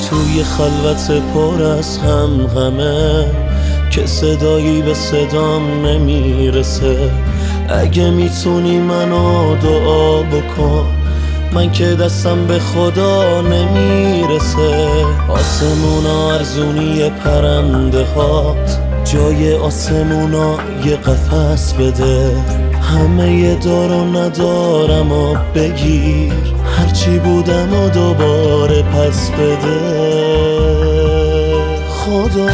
توی خلوت پر از غمه که صدایی به صدام نمیرسه. اگه میتونی منو دعا بکن، من که دستم به خدا نمیرسه. آسمونا ارزونی پرنده هات، جای آسمونا یه قفس بده. همه دارو ندارم و بگیر، هرچی بودم و دوباره پس بده. خدا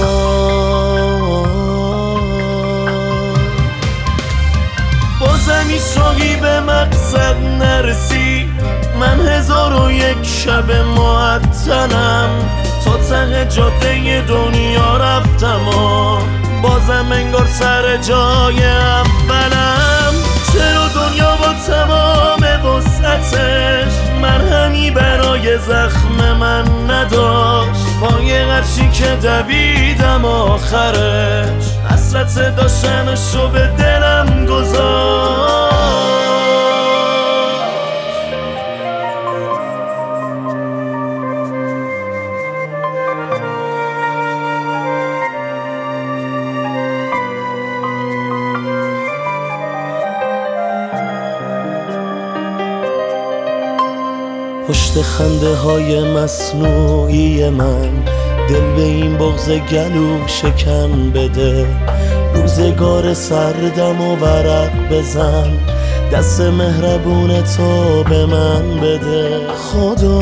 بازم ایشاقی به مقصد نرسی، من 1001 شب معطلم. تا ته جاده دنیا رفتم و بازم انگار سر جای اولم. چرا دنیا با تمام وسعتش مرهمی برای زخم من نداشت؟ با یه قرشی که دویدم آخرش حسرت داشتنشو به دلم گذاشت. پشت خنده های مصنوعی من دل به این بغض گلو شکن بده. روزگار سردم و ورق بزن، دست مهربون تو به من بده. خدا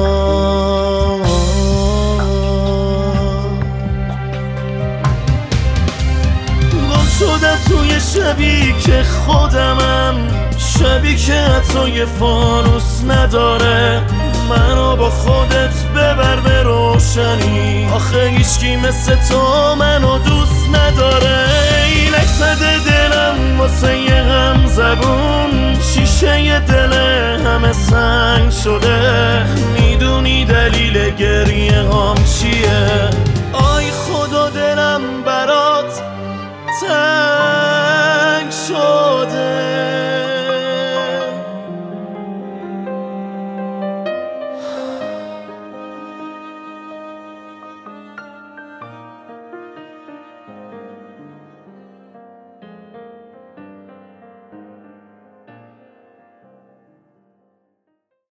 گم شدم توی شبی که خودمم، شبی که حتی یه فانوس نداره. منو با خودت ببر به روشنی، آخه هیچکی مثل تو منو دوست نداره. اینک زده دلم واسه یه غم زبون، شیشه دل همه سنگ شده. میدونی دلیل گریه هام چیه؟